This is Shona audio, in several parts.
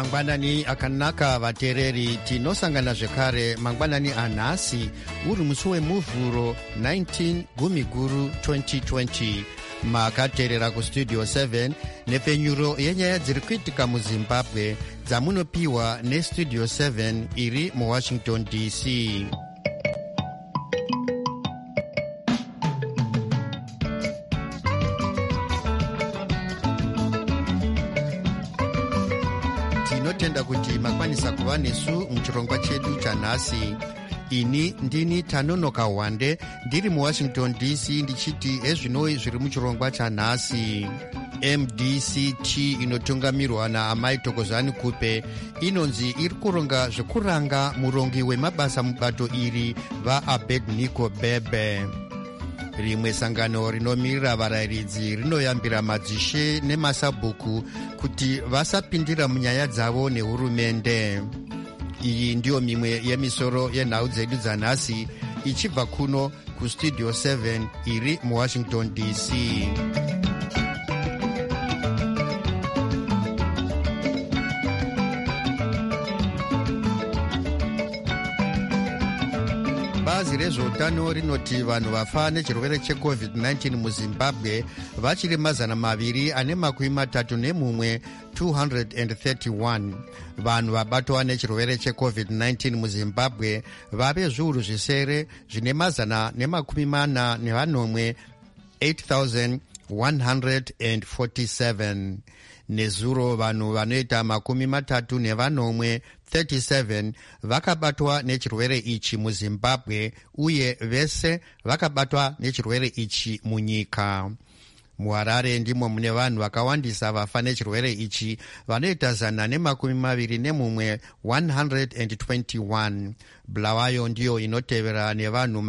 mangwanani akanaka vateereri, tinosangana zvekare mangwanani anhasi uri musi wemuvhuro 19 gumiguru 2020. makateerera kustudio 7 nepfenyuro yenyaya dziri kuitika muzimbabwe dzamunopiwa nestudio 7 iri muwashington dc. tinotenda kuti makwanisa kuva nesu muchirongwa chedu chanhasi. ini ndini Tanonoka Wande ndiri muwashington dc ndichiti ezvinoi zviri muchirongwa chanhasi. MDCT inotungamirwa naamai Thokozani Kupe inonzi iri kuronga zvekuranga murongi wemabasa mubato iri vaAbednego Bebe. rimwe sangano rinomirira varayiridzi rinoyambira madzishe nemasabhuku kuti vasapindira munyaya dzavo nehurumende. iyi ndiyo mimwe yemisoro yenhau dzedu dzanhasi ichibva kuno kustudio 7 iri muwashington dc. bazi rezveutano rinoti vanhu vafa nechirwere checovid-19 muzimbabwe vachiri 231 231. vanhu vabatwa nechirwere checovid-19 muzimbabwe vave zviuru zvisere zvine 448 8,147. nezuro vanhu vanoita 37 vakabatwa nechirwere ichi muzimbabwe uye vese vakabatwa nechirwere ichi munyika. muharare ndimo mune vanhu vakawandisa vafa nechirwere ichi vanoita 121 121. bulawayo ndiyo inotevera nevanhu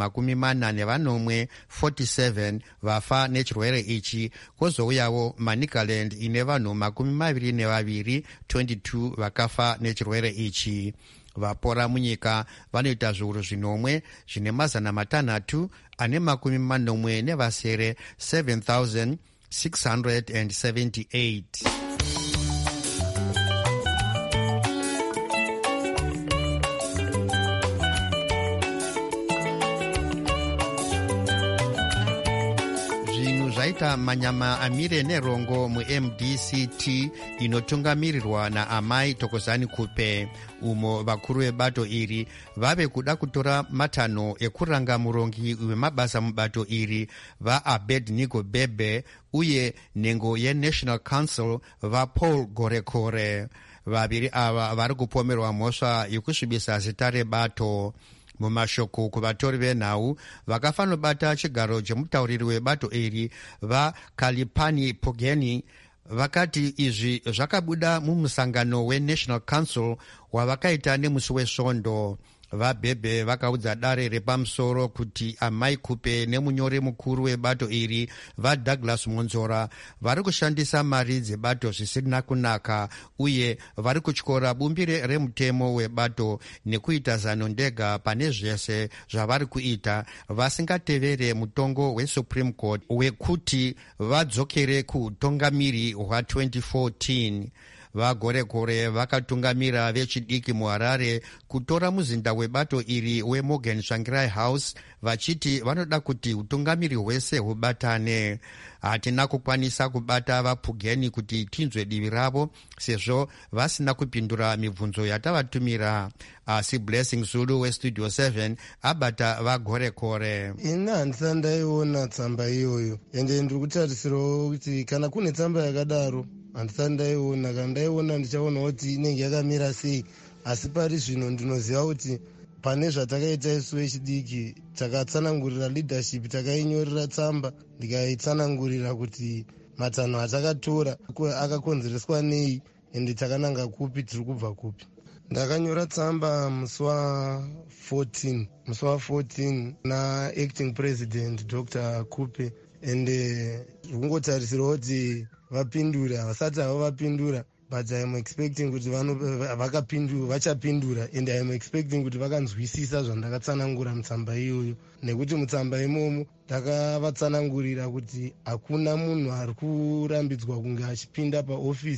47 vafa nechirwere ichi, kwozouyawo manicaland ine vanhu 22 22 vakafa nechirwere ichi. vapora munyika vanoita zviuru 5 zvine 640 7,678. zvaita manyama amire nerongo muMDCT inotungamirirwa naamai Thokozani Kupe, umo vakuru vebato iri vave kuda kutora matanho ekuranga murongi wemabasa mubato iri vaAbednego Bebe uye nhengo yeNational Council vaPaul Gorekore. vaviri ava vari kupomerwa mhosva yekusvibisa zita rebato. mumashoko kuvatori venhau vakafanobata chigaro chemutauriri webato iri vaKalipani Pogeni vakati izvi zvakabuda mumusangano weNational Council wavakaita nemusi wesvondo. vaBebe vakaudza dare repamusoro kuti amai Kupe nemunyori mukuru webato iri vaDouglas Monzora vari kushandisa mari dzebato zvisina kunaka uye vari kutyora bumbire remutemo webato nekuita zano ndega pane zvese zvavari kuita vasingatevere mutongo weSupreme Court wekuti vadzokere kuutongamiri hwa2014. vaGorekore vakatungamira vechidiki muHarare kutora muzinda webato iri weMorgan Tsvangirai House vachiti vanoda kuti utungamiri hwese hubatane. hatina kukwanisa kubata vaPugeni kuti tinzwe divi ravo sezvo vasina kupindura mibvunzo yatavatumira, asi Blessing Zulu westudio 7 abata vaGorekore. ini handisati ndaiona tsamba iyoyo ende ndiri kutarisirawo kuti kana kune tsamba yakadaro handisati ndaiona. kana ndaiona ndichaona kuti inenge yakamira sei, asi pari zvino ndinoziva kuti pane zvatakaita isu vechidiki takatsanangurira leadership, takainorera tsamba ndikaitsanangurira kuti matanho atakatora akakonzereswa nei ende takananga kupi, tiri kubva kupi. ndakanyora tsamba musi wa14 naacting president Dr. Kupe ende kungotarisirawo kuti vapindura. havasati havo vapindura, but I am expecting kuti vachapindura and I am expecting kuti vakanzwisisa zvandakatsanangura mutsamba iyoyo, nekuti mutsamba imomo ndakavatsanangurira kuti hakuna munhu ari kurambidzwa kunge achipinda paofisi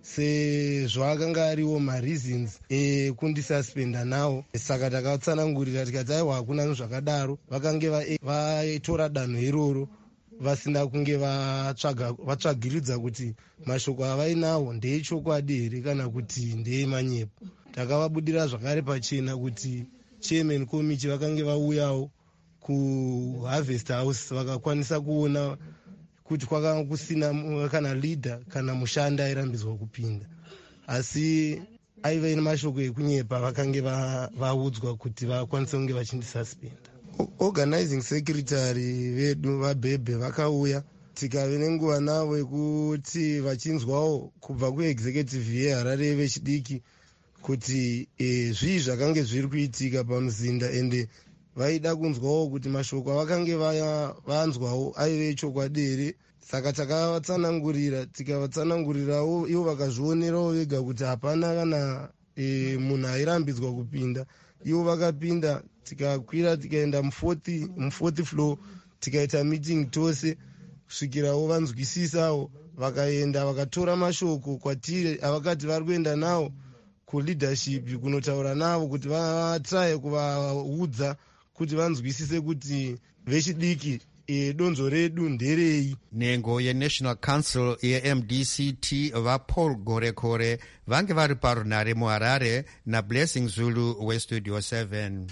sezvo akanga ariwo mareasons ekundisaspenda nawo. Saka takatsanangurira tikati aiwa hakuna zvakadaro, vakange vatora danho iroro vasina kunge vatsvagiridza kuti mashoko avainawo ndeechokwadi here kana kuti ndeemanyepo. Takavabudira zvakare pachena kuti chairman committee vakange vauyawo kuharvest house vakakwanisa kuona kuti kwakanga kusina kana leader kana mushanda airambidzwa kupinda, asi aiva nemashoko ekunyepa vakange vaudzwa kuti vakwanise kunge vachindisuspenda. Organizing secretary vedu vabhebhe vakauya, tikave nenguva navo yekuti vachinzwawo kubva kuexecutive yeHarare vechidiki kuti zvii zvakange zviri kuitika pamuzinda, ende vaida kunzwawo kuti mashoko avakange vanzwawo aive echokwadi here. Saka takavatsanangurira, tikavatsanangurirawo ivo vakazvionerawo vega kuti hapana kana munhu airambidzwa kupinda. Ivo vakapinda, tikakwira tikaenda mu4th floor tikaita meeting tose kusvikirawo vanzwisisawo, vakaenda vakatora mashoko kwatiri avakati vari kuenda nawo kuleadership kunotaura navo kuti vatraye kuvaudza kuti vanzwisise kuti vechidiki donzo redu nderei. Nhengo yeNational Council yeMDCT vaPaul Gorekore vange vari parunare muHarare naBlessing Zulu weStudio 7.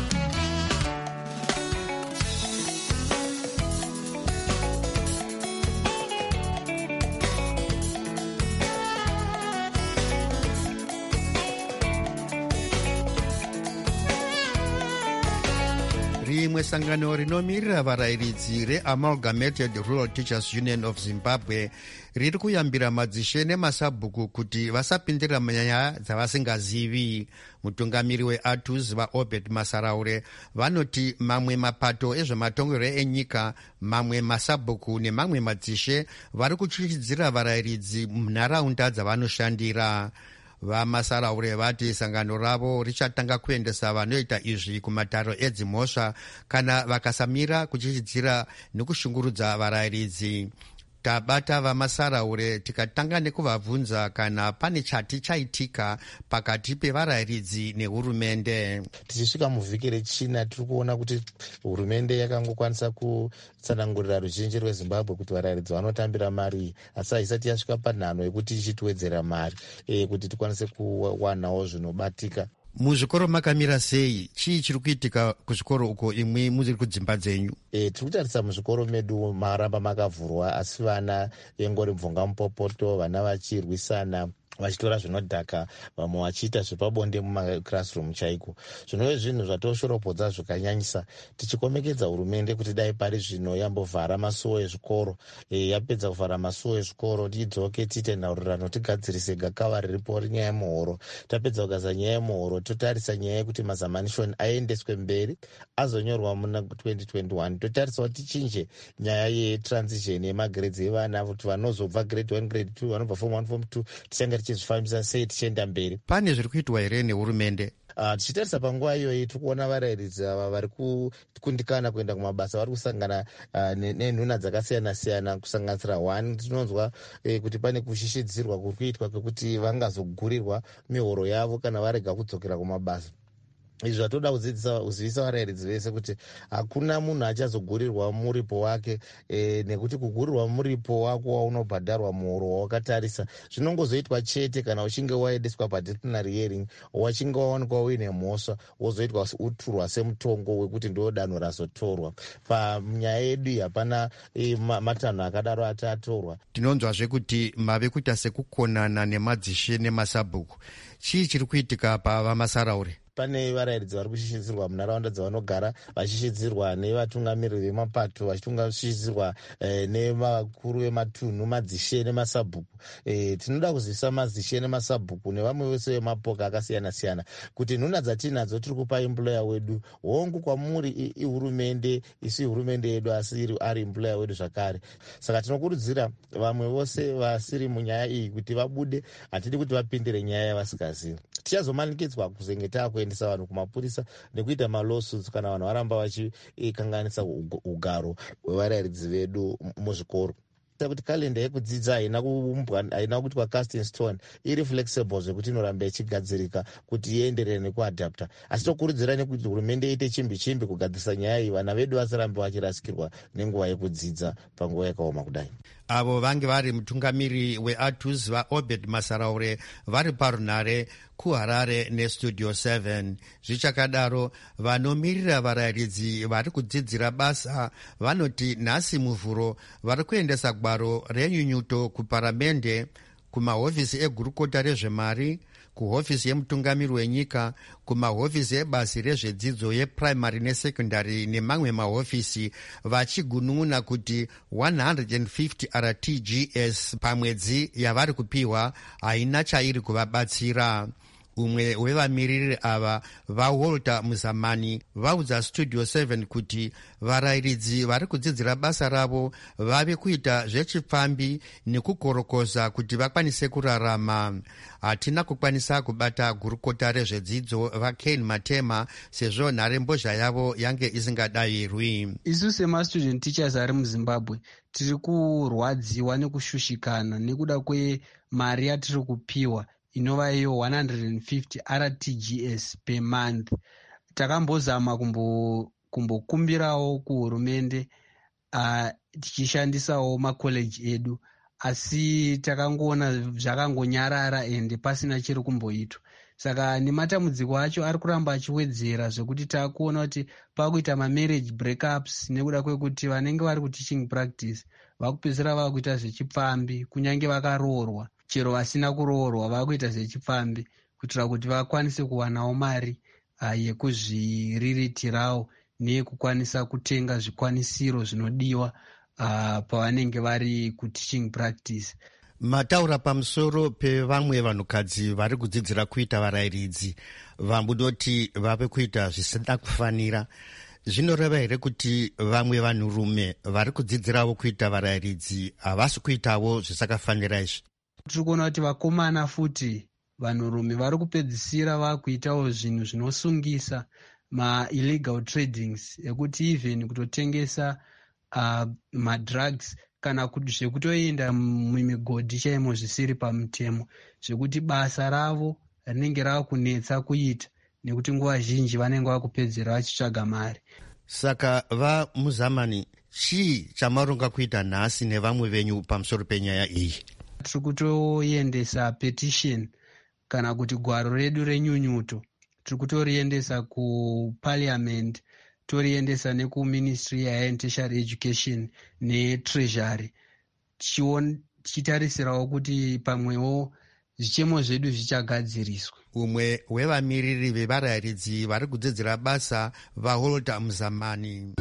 rimwe sangano rinomirira varayiridzi reAmalgamated Rural Teachers Union of Zimbabwe riri kuyambira madzishe nemasabhuku kuti vasapindira nyaya dzavasingazivi. Mutungamiri weATUS vaObed Masaraure vanoti mamwe mapato ezvematongero enyika, mamwe masabhuku nemamwe madzishe vari kuchuchidzira varayiridzi munharaunda dzavanoshandira. VaMasaraure vati sangano ravo richatanga kuendesa vanoita izvi kumataro edzimhosva kana vakasamira kuchichidzira nekushungurudza varayiridzi. Tabata vaMasaraure tikatanga nekuvabvunza kana pane chati chaitika pakati pevarayiridzi nehurumende. Tichisvika muvhiki rechina tiri kuona kuti hurumende yakangokwanisa kutsanangurira ruzhinji rweZimbabwe kuti varayiridzi vanotambira mari, asi haisati yasvika panhano yekuti ichitiwedzera mari kuti tikwanise kuwanawo zvinobatika. Muzvikoro makamira sei? Chii chiri kuitika kuzvikoro uko imwe muri kudzimba dzenyu? Tiri kutarisa muzvikoro medu maramba makavhurwa, asi vana vengori mvunga mupopoto, vana vachirwisana, vachitora zvinodhaka, vamwe vachiita zvepabonde mumaklassroom chaiko. Zvinove zvinhu zvatoshoropodza zvakanyanyisa. Tichikomekedza hurumende kuti dai pari zvino yambovhara masuo ezvikoro, yapedza kuvhara masuo ezvikoro tidzoke tiite nhaurirano tigadzirise gakava riripo renyaya yemuhoro. Tapedza kugaza nyaya yemuhoro totarisa nyaya yekuti mazamanishoni aendeswe mberi azonyorwa muna 2021. Totarisa kuti tichinje nyaya yetransition yemagrades evana kuti vanozobva grade 1 grade 2 vanobva form 1 form 2 tichanga tichizvifambisa sei tichienda mberi. Pane zviri kuitwa here nehurumende? Tichitarisa panguva iyoyi tiri kuona varayiridzi ava vari kukundikana kuenda kumabasa, vari kusangana nenhuna dzakasiyana-siyana, kusanganisira one tinonzwa kuti pane kushishidzirwa kuri kuitwa kwekuti vangazogurirwa mihoro yavo kana varega kudzokera kumabasa. Izvi zvatoda kuzivisa varayiridzi vese kuti hakuna munhu achazogurirwa muripo wake, nekuti kugurirwa muripo wako waunobhadharwa muhoro wawakatarisa zvinongozoitwa chete kana uchinge waendeswa padisciplinary hearing, wachinge waonekwa uine mhosva, wozoitwa uturwa semutongo wekuti ndo danho razotorwa. Panyaya yedu hapana matanho akadaro atatorwa. Tinonzwazve kuti mave kuita sekukonana nemadzishe nemasabhuku. Chii chiri kuitika pavaMasaraure? Pane varayiridzi vari kushishidzirwa munharaunda dzavanogara, vachishishidzirwa nevatungamiriri vemapato, vachishishidzirwa nevakuru vematunhu, madzishe nemasabhuku. Tinoda kuzivisa madzishe nemasabhuku nevamwe vese vemapoka akasiyana-siyana kuti nhuna dzatinadzo tiri kupa employer wedu hongu kwamuri ihurumende, isu hurumende yedu asi ari employer wedu zvakare. Saka tinokurudzira vamwe vose vasiri munyaya iyi kuti vabude, hatidi kuti vapindire nyaya yavasingazivi. Tichazomanikidzwa kuzenge taakuendesa vanhu kumapurisa nekuita malawsuits kana vanhu varamba vachikanganisa ugaro hwevarayiridzi vedu muzvikoro. kuti kalenda yekudzidza haina kuitwa cast in stone, iri flexible zvekuti inoramba ichigadzirika kuti ienderere nekuadapta. Asi tokurudzira nekuti hurumende iite chimbi kugadzirisa nyaya iyi, vana vedu vasarambe vachirasikirwa nenguva yekudzidza panguva yakaoma kudai. Avo vange vari mutungamiri weATUS vaObed Masaraure vari parunhare kuHarare neStudio 7. Zvichakadaro, vanomirira varayiridzi vari kudzidzira basa vanoti nhasi muvhuro vari kuendesa gwaro renyunyuto kuparamende, kumahofisi egurukota rezvemari, kuhofisi yemutungamiri wenyika, kumahofisi ebasi rezvedzidzo yepuraimari nesekondari nemamwe mahofisi, vachigunun'una kuti 150 RTGS pamwedzi yavari kupiwa haina chairi kuvabatsira. Umwe wevamiriri ava vaWalter Muzamani vaudza Studio 7 kuti varayiridzi vari kudzidzira basa ravo vave kuita zvechipfambi nekukorokoza kuti vakwanise kurarama. Hatina kukwanisa kubata gurukota rezvedzidzo vaKane Matema sezvo nharembozha yavo yange isingadayirwi. Isu semastudent teachers ari muZimbabwe tiri kurwadziwa nekushushikana nekuda kwemari yatiri kupiwa inova iyo 150 RTGS per month. Takambozama kumbokumbirawo kuhurumende tichishandisawo makoleji edu, asi takangoona zvakangonyarara ende pasina chiri kumboitwa. Saka nematambudziko acho ari kuramba achiwedzera, zvekuti takuona kuti pakuita mamarriage breakups nekuda kwekuti vanenge vari kuteaching practice vakupedzisira vakuita zvechipfambi, kunyange vakaroorwa chero vasina kuroorwa vakuita zvechipfambi kuitira kuti vakwanise kuwanawo mari yekuzviriritirawo neyekukwanisa kutenga zvikwanisiro zvinodiwa pavanenge vari kuteaching practice. Mataura pamusoro pevamwe vanhukadzi vari kudzidzira kuita varayiridzi vambunoti vave kuita zvisina kufanira. Zvinoreva here kuti vamwe vanhurume vari kudzidzirawo kuita varayiridzi havasi kuitawo zvisakafanira izvi? Tiri kuona kuti vakomana futi vanhurume vari kupedzisira vakuitawo zvinhu zvinosungisa, ma-illegal tradings ekuti even kutotengesa madrugs kana zvekutoenda mumigodhi chaimo zvisiri pamutemo, zvekuti basa ravo rinenge rava kunetsa kuita nekuti nguva zhinji vanenge vakupedzera vachitsvaga mari. Saka vaMuzamani, chii chamaronga kuita nhasi nevamwe venyu pamusoro penyaya iyi? Tiri kutoendesa petition kana kuti gwaro redu renyunyuto, tiri kutoriendesa kuparliament, toriendesa nekuministry yetertiary education netreasury, tichitarisirawo kuti pamwewo zvichemo zvedu zvichagadziriswa. Umwe wevamiriri vevarayiridzi vari kudzidzira basa vaWalter Muzamani.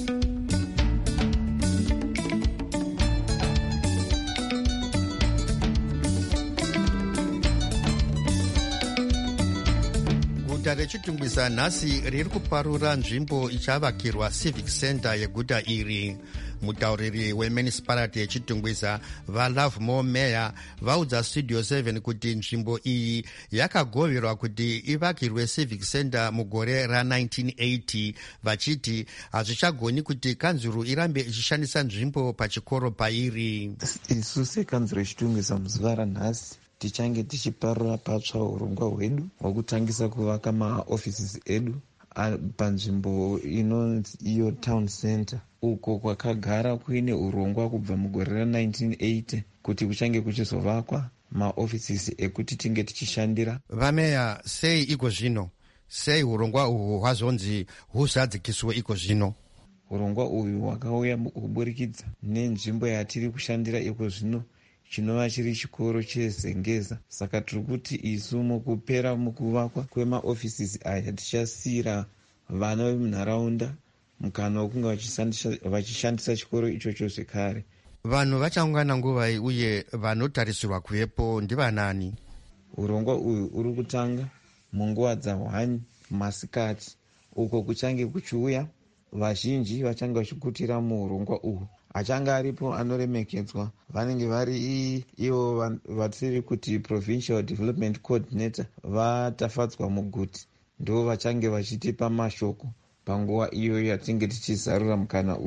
Guta rechitungwisa nhasi riri kuparura nzvimbo ichavakirwa civic center yeguta iri. Mutauriri wemunicipality yechitungwisa vaLovemore Mayor vaudza Studio 7 kuti nzvimbo iyi yakagoverwa kuti ivakirwe civic center mugore ra1980, vachiti hazvichagoni kuti kanzuru irambe ichishandisa nzvimbo pachikoro pairi. Isu sekanzuro yechitungwisa muzuva ranhasi tichange tichiparura patsva urongwa hwedu hwekutangisa kuvaka maoffices edu panzvimbo inonzi iyo town center, uko kwakagara kuine urongwa kubva mugore ra1980 kuti kuchange kuchizovakwa maoffices ekuti tinge tichishandira. Vameya, sei iko zvino? Sei urongwa uhwu hwazonzi huzadzikiswe iko zvino? Urongwa uyu hwakauya kuburikidza nenzvimbo yatiri kushandira iko zvino chinova chiri chikoro chezengeza. Saka tiri kuti isu mukupera mukuvakwa kwemaoffices aya tichasiyira vana vemunharaunda mukana wekunge vachishandisa chikoro ichocho zvekare. Vanhu vachaungana nguvai uye vanotarisirwa kuvepo ndivanani? Urongwa uyu uri kutanga munguva dza1 masikati, uko kuchange kuchiuya vazhinji vachange vachikutira muurongwa uhu. Achange aripo anoremekedzwa vanenge vari ivo vatiri kuti provincial development coordinator vatafadzwa muguti, ndo vachange vachitipa mashoko panguva iyo yatinge tichizarura mukana uyu.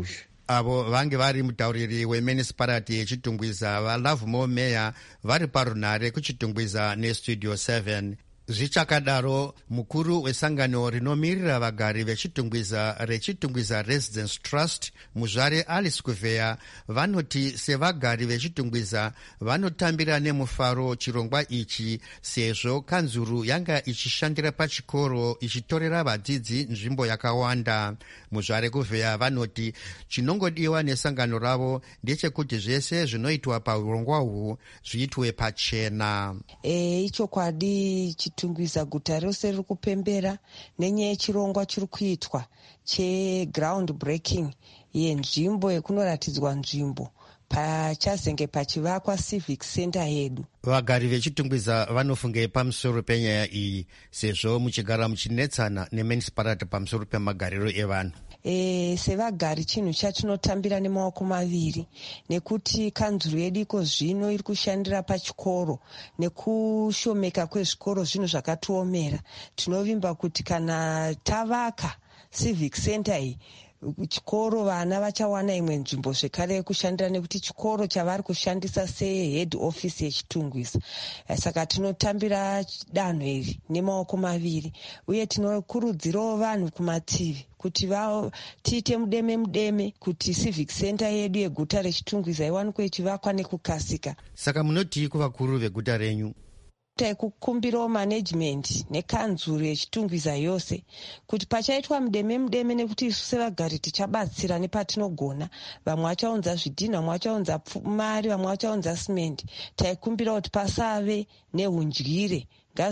avo vange vari mutauriri wemunicipality yechitungwiza vaLovemore Meya vari parunhare kuchitungwiza nestudio 7. Zvichakadaro, mukuru wesangano rinomirira vagari vechitungwiza rechitungwiza Residence Trust, muzvare Alice Kuvheya, vanoti sevagari vechitungwiza vanotambira nemufaro chirongwa ichi sezvo kanzuru yanga ichishandira pachikoro ichitorera vadzidzi nzvimbo yakawanda. Muzvare Kuvheya vanoti chinongodiwa nesangano ravo ndechekuti zvese zvinoitwa paurongwa uhu zviitwe pachena. Ichokwadi chitungwiza guta rose riri kupembera nenyaya yechirongwa chiri kuitwa cheground breaking yenzvimbo yekunoratidzwa nzvimbo pachazenge pachivakwa civic center yedu. Vagari vechitungwiza vanofungei pamusoro penyaya iyi sezvo muchigara muchinetsana nemunicipality pamusoro pemagariro evanhu? Sevagari chinhu chatinotambira nemaoko maviri, nekuti kanzuru yedu iko zvino iri kushandira pachikoro, nekushomeka kwezvikoro zvinhu zvakatiomera. Tinovimba kuti kana tavaka civic center iyi, chikoro vana vachawana imwe nzvimbo zvekare yekushandira, nekuti chikoro chavari kushandisa sehead office yechitungwiza. Saka tinotambira danho iri nemaoko maviri, uye tinokurudzirawo vanhu kumativi kuti tiite mudeme kuti civic center yedu yeguta rechitungwiza iwanikwe ichivakwa nekukasika. Saka munoti kuvakuru veguta renyu? Taikukumbirawo management nekanzuru yechitungwiza yose kuti pachaitwa mudeme nekuti isu sevagari tichabatsira nepatinogona. Vamwe vachaunza zvidhina, vamwe vachaunza mari, vamwe vachaunza simende. Taikumbira kuti pasave nehundyire,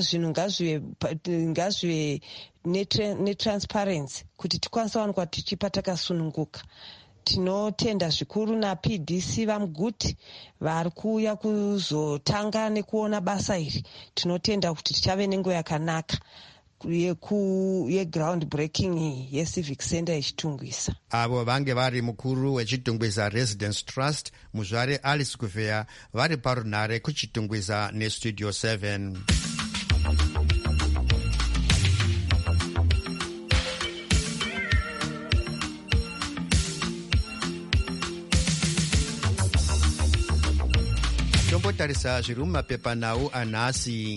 ngazvive netransparency kuti tikwanisa wanikwa tichipa takasununguka. Tinotenda zvikuru naPDC vaMuguti vari kuuya kuzotanga nekuona basa iri. Tinotenda kuti tichave nenguva yakanaka yeground breaking yecivic center yechitungwiza. Avo vange vari mukuru wechitungwiza Residence Trust, muzvare Alice Kuvheya, vari parunhare kuchitungwiza nestudio 7. Tombotarisa zviri mumapepanhau anhasi.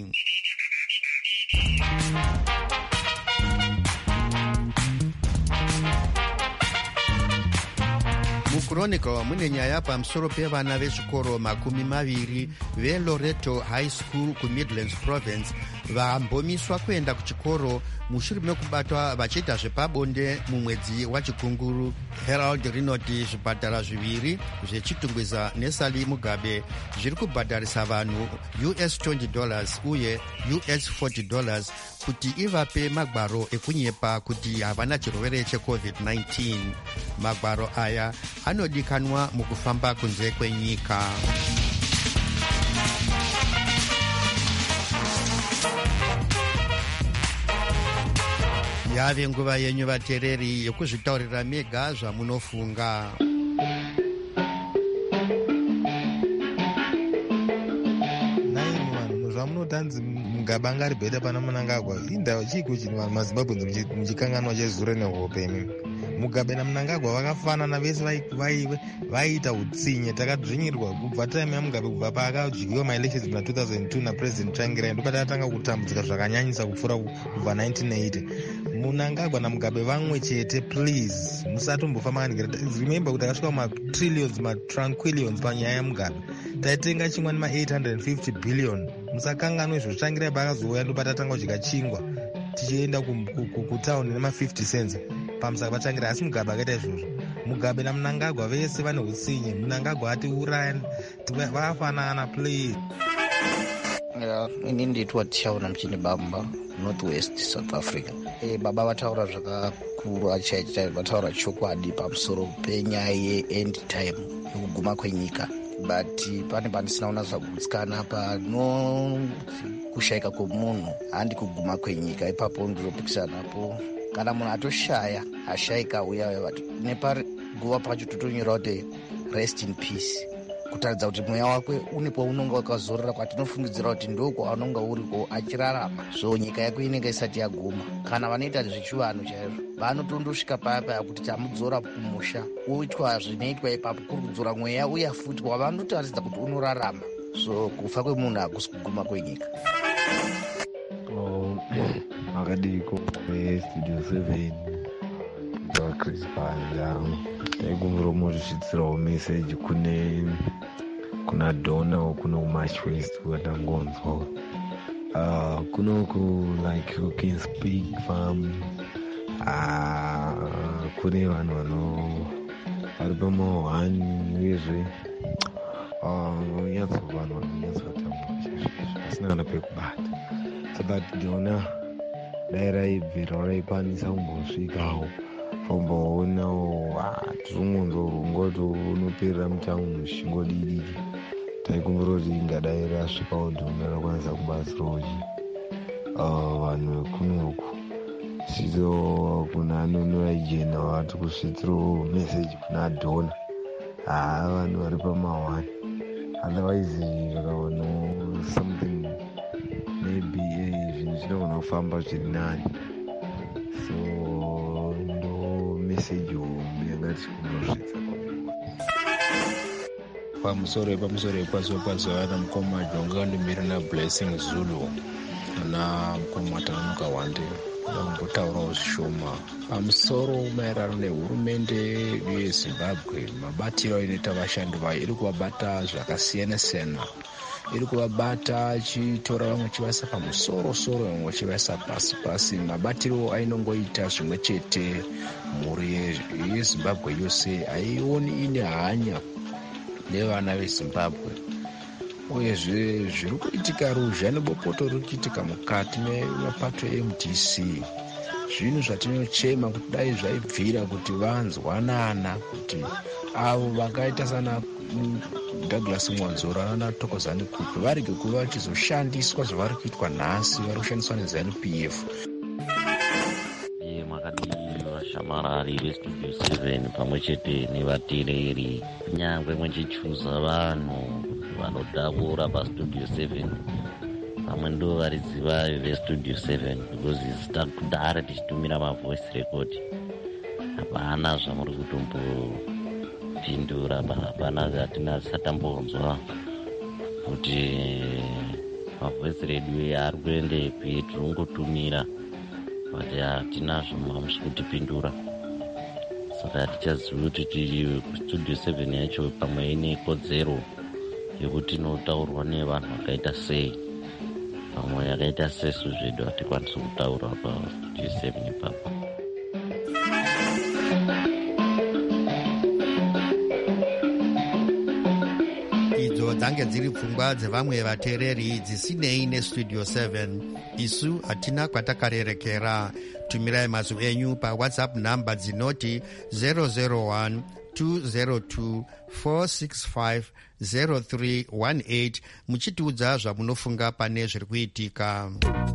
Muchronicle mune nyaya pamusoro pevana vechikoro 20 veLoreto High School kuMidlands Province vambomiswa kuenda kuchikoro mushure mekubatwa vachiita zvepabonde mumwedzi wachikunguru. Herald rinoti zvipatara zviviri zvechitungwiza neSally Mugabe zviri kubhadharisa vanhu $20 uye $40 kuti ivape magwaro ekunyepa kuti havana chirwere cheCovid-19. Magwaro aya anodikanwa mukufamba kunze kwenyika. Yave nguva yenyu vateereri yekuzvitaurira mega zvamunofunga. zvamunotanzi Mugabe anga ari bheta pana Mnangagwa inda chiko chinhu vanhu maZimbabwe muchikanganwa chezure nehope imimi. Mugabe naMnangagwa vakafanana, vese vaiita utsinye. Takadzvinyirwa kubva time yaMugabe kubva paakadyiwa maelections muna 2002 napresident Tsvangirai ndopatakatanga kutambudzika zvakanyanyisa kupfuura kubva 1980. Mnangagwa naMugabe vamwe chete, please musatombofa makandigera. Remember kuti akasvika matrillions matranquillions panyaya yaMugabe. Taitenga chingwa nema850 billion. Musakanganwe izvo. Tsvangirai paakazouya ndopatatanga kudya chingwa tichienda kutauni nema50 cents pamusaka paTsvangirai. Asi Mugabe akaita izvozvo. Mugabe naMnangagwa vese vane utsinye. Mnangagwa atiuraya, vakafanana, please. Ini nditwa Tishaona Mchini Bamba, Northwest South Africa. Baba vataura zvakakuru achaicha, vataura chokwadi pamusoro penyaya yeend time yekuguma kwenyika. But pane pandisinaona zvakutsikana kushayika kwemunhu handi kuguma kwenyika. Ipapo ndinopikisana napo. Kana munhu atoshaya ashayika uya nepari guva pacho totonyora kuti rest in peace. kutaridza kuti mweya wake une kwaunonga wakazorora kwatinofungidzira kuti ndo kwaunonga uriko achirarama. So nyika yako inenge isati yaguma. Kana vanoita zvechivanhu chaizvo vanotondosvika paya kuti tamudzora kumusha uitwa zvinoitwa ipapo kuri kudzora mweya uya futi wavanotaridza kuti unorarama. So kufa kwemunhu hakusi kuguma kwenyika. Akadiko Studio 7 Chris Panja taikumbura muzvisvitsirawo meseji kuna Donna kuno March West watangonzwa kunoku like you can speak kune vanhu vari pamahwani uyezve vanhu vanonyatsotambura chaizvo asina kana pekubata. So that Donna dai raibvira raikwanisa kumbosvikawo umboonawo tiringonzorungoti unoperera mutangu shingodididi. Taikumbura kuti ingadai rasvikawo Donna rakwanisa kubatsirawo vanhu vekunoku. Sito kuna anonoaijena vati kusvitsirawo meseji kuna Donna vanhu vari pamahwani. Otherwise zvakaono something maybe zvinhu zvinogona kufamba zviri nani. So ndo meseji hombe yangati kunosvitsa pamusoro epazuva ana mukoma jonga ndimiri na Blessing Zulu ana mukoma tanamuka wande ndambotaurawo zvishoma pamusoro maererano nehurumende yeZimbabwe. Mabatiro ainoita vashandi vayo iri kuvabata zvakasiyana-siyana. Iri kuvabata achitora vamwe chivaisa pamusoro vamwe chivaisa pasi. Mabatiro ainongoita zvimwe chete. Mhuri yeZimbabwe yose haioni ine hanya nevana veZimbabwe. Uyezve zviri kuitika ruzha nebopoto riri kuitika mukati memapato eMDC. Zvinhu zvatinochema kuti dai zvaibvira kuti vanzwanana, kuti avo vakaita sana Douglas Mwanzora nana Thokozani Kupe varege kuva vachizoshandiswa zvavari kuitwa nhasi, vari kushandiswa neZANU-PF. Makadii vashamarari veStudio 7 pamwe chete nevateereri, kunyangwe muchichuza vanhu vanodaura paStudio 7 vamwe ndo variziva veStudio 7 because takudhara tichitumira mavoice record. Hapana zvamuri kutombopindura, hapana hatisatambonzwa kuti mavoice radio ari kuendepi. Tirongotumira kuti hatinazvo mamusi kutipindura. Saka hatichazivi kuti tiri kuStudio 7 yacho pamwe ine kodzero yekuti inotaurwa nevanhu vakaita sei. Pamwe yakaita sesu zvedu hatikwanisi kutaura paStudio 7 ipapo. Idzo dzange dziri pfungwa dzevamwe vateereri dzisinei neStudio 7. Isu hatina kwatakarerekera. Tumirai mazwi enyu paWhatsApp namba dzinoti 001 202 465 0318 muchitiudza zvamunofunga pane zviri kuitika.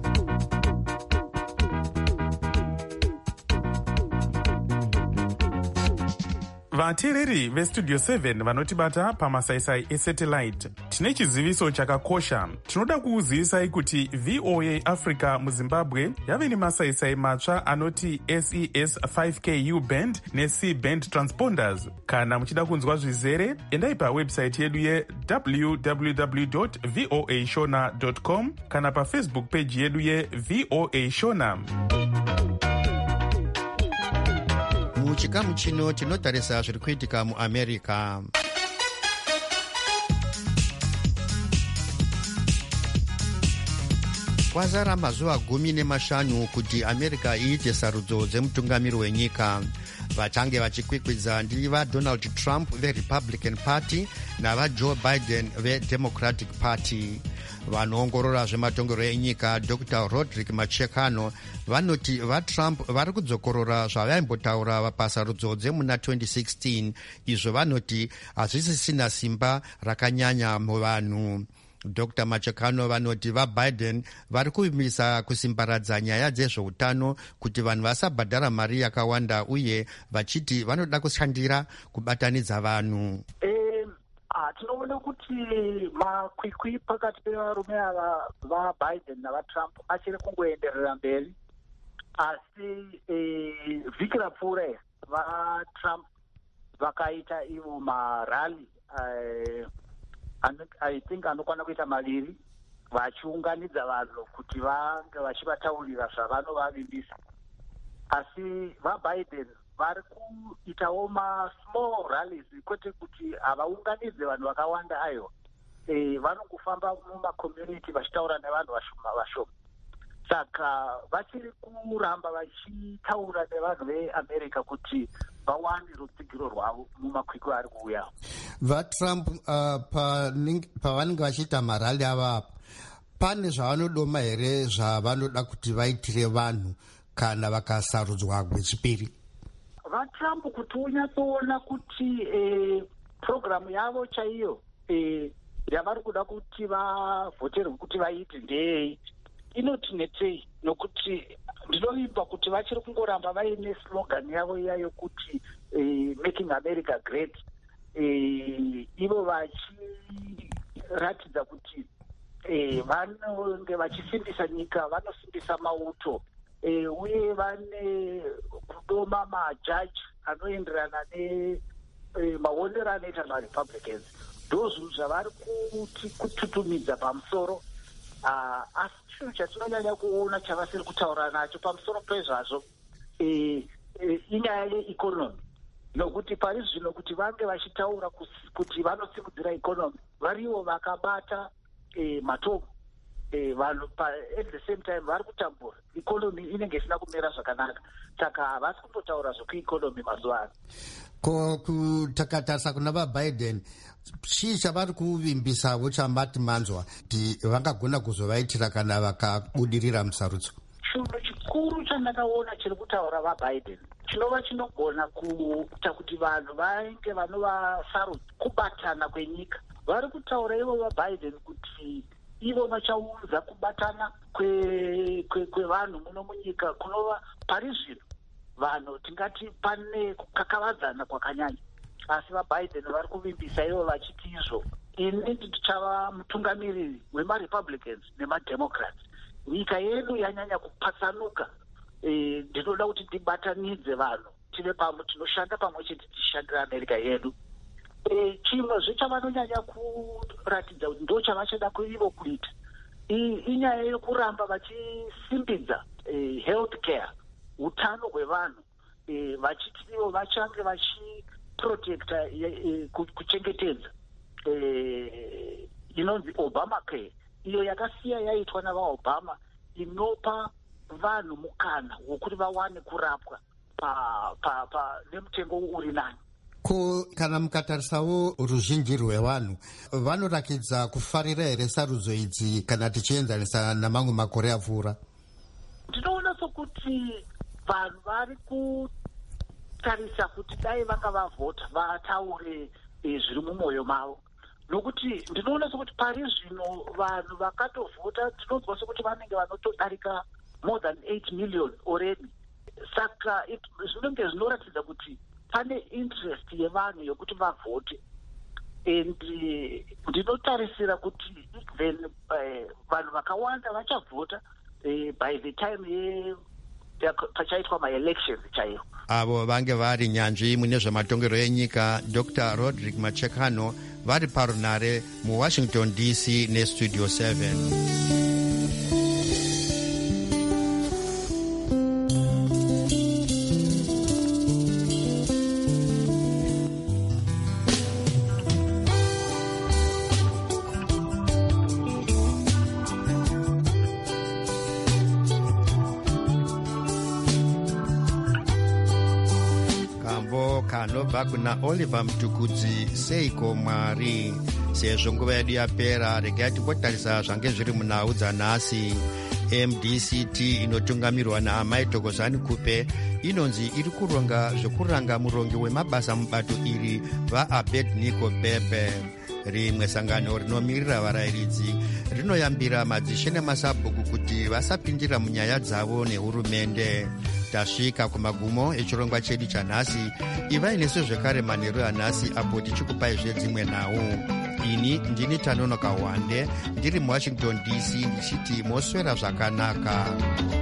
Vateereri veStudio 7 vanotibata pamasaisai esatellite, tine chiziviso chakakosha. Tinoda kuuzivisai kuti VOA Africa muZimbabwe yave nemasaisai matsva anoti SES 5Ku band neC band transponders. Kana muchida kunzwa zvizere, endai pawebsite yedu www.voashona.com kana paFacebook page yedu yeVOA Shona. Muchikamu chino tinotarisa zviri kuitika muAmerica. Kwazara mazuva 15 kuti America iite sarudzo dzemutungamiri wenyika. Vachange vachikwikwidza ndiva Donald Trump veRepublican Party navaJoe Biden veDemocratic Party. Vanoongorora zvematongero enyika Dr. Roderick Machekano vanoti vaTrump vari kudzokorora zvavaimbotaura pasarudzo dzemuna 2016. Izvo vanoti hazvisisina simba rakanyanya muvanhu. Dr. Machekano vanoti vaBiden vari kuvimisa kusimbaradza nyaya dzezveutano kuti vanhu vasabhadhara mari yakawanda uye vachiti vanoda kushandira kubatanidza vanhu. Tinoona kuti makwikwi pakati pevarume ava vaBiden navaTrump achiri kungoenderera mberi, asi vhiki rapfuura vaTrump vakaita ivo marali I think anokwana kuita maviri vachiunganidza vanhu kuti vange vachivataurira zvavanovavimbisa, asi vaBiden vari kuitawo masmall rallies kwete kuti havaunganidze vanhu vakawanda ayo, vanongofamba mumacommunity vachitaura nevanhu vashoma. Saka vachiri kuramba vachitaura nevanhu veAmerica kuti vawane rutsigiro rwavo mumakwikwi ari kuuya. VaTrump pavanenge vachiita marali ava pane zvavanodoma here zvavanoda kuti vaitire vanhu kana vakasarudzwa gwechipiri? VaTrump kuti unyatsoona kuti programu yavo chaiyo yavari kuda kuti vavhoterwe kuti vaite ndeyei inotinetei, nokuti ndinovimba kuti vachiri kungoramba vaine slogan yavo iya yokuti making America great, ivo vachiratidza kuti vanenge vachisimbisa nyika, vanosimbisa mauto, uye vane kudoma majaji anoenderana nemaonero anoita maRepublicans. Ndozvinhu zvavari kututumidza pamusoro, asi chinhu chatinonyanya kuona chavasiri kutaura nacho pamusoro pezvazvo inyaya yeikonomi, nokuti pari zvino kuti vange vachitaura kuti vanosimudzira ikonomi, varivo vakabata matomu, vanhu at the same time vari kutambura, ikonomi inenge isina kumira zvakanaka, saka havasi kungotaura zvekuikonomi mazuva ano. Takatarisa kuna vaBiden, chii chavari kuvimbisawo chamati manzwa kuti vangagona kuzovaitira kana vakabudirira musarudzo? Chinhu chikuru chandakaona chiri kutaura vaBiden chinova chinogona kuita kuti vanhu vainge vanovasarudza kubatana kwenyika. Vari kutaura ivo vaBiden kuti ivo vachaunza kubatana kwevanhu muno munyika kunova pari zvino vanhu tingati pane kukakavadzana kwakanyanya, asi vaBiden vari kuvimbisa ivo vachiti izvo ini ndichava mutungamiriri wemaRepublicans nemaDemocrats. Nyika yedu yanyanya kupatsanuka, ndinoda kuti tibatanidze vanhu tive pamwe, tinoshanda pamwe chete tichishandira America yedu. Chimwe chavanonyanya kuratidza kuti ndo chavachada kuivo kuita inyaya yokuramba vachisimbidza health care, utano hwevanhu, vachiti ivo vachange vachiprotecta kuchengetedza inonzi Obamacare, iyo yakasiya yaitwa navaObama, inopa vanhu mukana wokuti vawane kurapwa nemutengo uri nani. Kana mukatarisawo ruzhinji rwevanhu vanorakidza kufarira here sarudzo idzi kana tichienzanisa namamwe makore apfuura? Ndinoona sokuti vanhu vari kutarisa kuti dai vanga vavhota vataure zviri mumwoyo mavo, nokuti ndinoona sokuti pari zvino vanhu vakatovhota tinonzwa sokuti vanenge vanotodarika more than 8 million already. Saka zvinenge zvinoratidza kuti pane interest yevanhu yokuti vavhote, and ndinotarisira kuti even vanhu vakawanda vachavhota by the time pachaitwa maelections chaiwo. Avo vange vari nyanzvi mune zvematongero enyika Dr. Roderick Machekano vari parunare muWashington DC nestudio 7. Kanobva kuna Oliver Mtukudzi, seiko Mwari, sezvo nguva yedu yapera, regai timbotarisa zvange zviri munhau dzanhasi. MDCT inotungamirwa naAmai Thokozani Kupe inonzi iri kuronga zvekuranga murongi wemabasa mubato iri vaAbednego Bebe. Rimwe sangano rinomirira varayiridzi rinoyambira madzishe nemasabhuku kuti vasapindira munyaya dzavo nehurumende. tasvika kumagumo echirongwa chedu chanhasi. Ivai nesu zvekare manheru anhasi apo tichikupaizve dzimwe nhau. Ini ndini Tanonoka Wande ndiri muWashington DC ndichiti moswera zvakanaka.